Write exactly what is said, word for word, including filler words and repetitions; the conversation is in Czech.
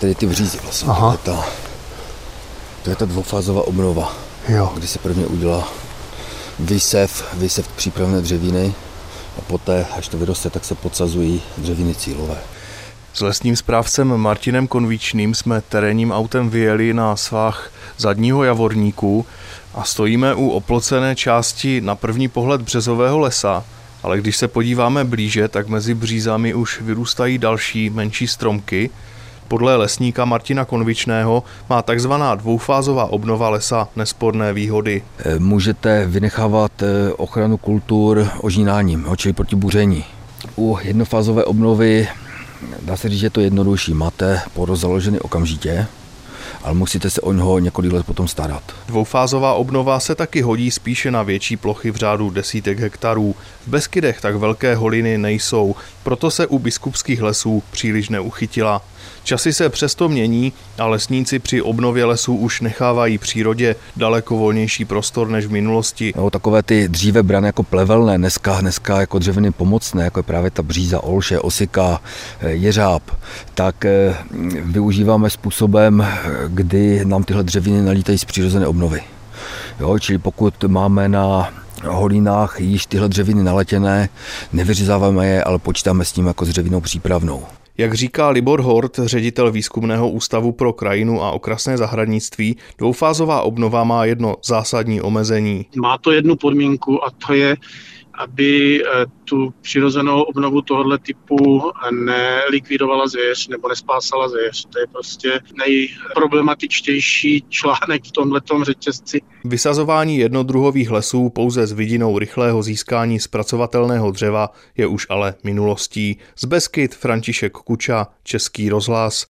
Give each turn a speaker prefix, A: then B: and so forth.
A: tady ty břízy vlastně. To je, ta, to je ta dvoufázová obnova,
B: jo.
A: Kdy se prvně udělá vysev, vysev přípravné dřeviny a poté, až to vyroste, tak se podsazují dřeviny cílové.
B: S lesním správcem Martinem Konvičným jsme terénním autem vyjeli na svah Zadního Javorníku a stojíme u oplocené části na první pohled březového lesa, ale když se podíváme blíže, tak mezi břízami už vyrůstají další menší stromky. Podle lesníka Martina Konvičného má takzvaná dvoufázová obnova lesa nesporné výhody.
A: Můžete vynechávat ochranu kultur ožínáním, čili proti bouření. U jednofázové obnovy dá se říct, že je to jednodušší. Máte porost založený okamžitě, ale musíte se o něho několik let potom starat.
B: Dvoufázová obnova se taky hodí spíše na větší plochy v řádu desítek hektarů. V Beskydech tak velké holiny nejsou, proto se u biskupských lesů příliš neuchytila. Časy se přesto mění a lesníci při obnově lesů už nechávají přírodě daleko volnější prostor než v minulosti.
A: No, takové ty dříve brané jako plevelné, dneska, dneska jako dřeviny pomocné, jako je právě ta bříza, olše, osika, jeřáb, tak využíváme způsobem, kdy nám tyhle dřeviny nalítají z přirozené obnovy. Jo, čili pokud máme na holinách již tyhle dřeviny naletěné, nevyřezáváme je, ale počítáme s ním jako s dřevinou přípravnou.
B: Jak říká Libor Hort, ředitel Výzkumného ústavu pro krajinu a okrasné zahradnictví, dvoufázová obnova má jedno zásadní omezení.
C: Má to jednu podmínku a to je, aby tu přirozenou obnovu tohoto typu nelikvidovala zvěř nebo nespásala zvěř. To je prostě nejproblematičtější článek v tomhletom řetězci.
B: Vysazování jednodruhových lesů pouze s vidinou rychlého získání zpracovatelného dřeva je už ale minulostí. Z Beskyd František Kuča, Český rozhlas.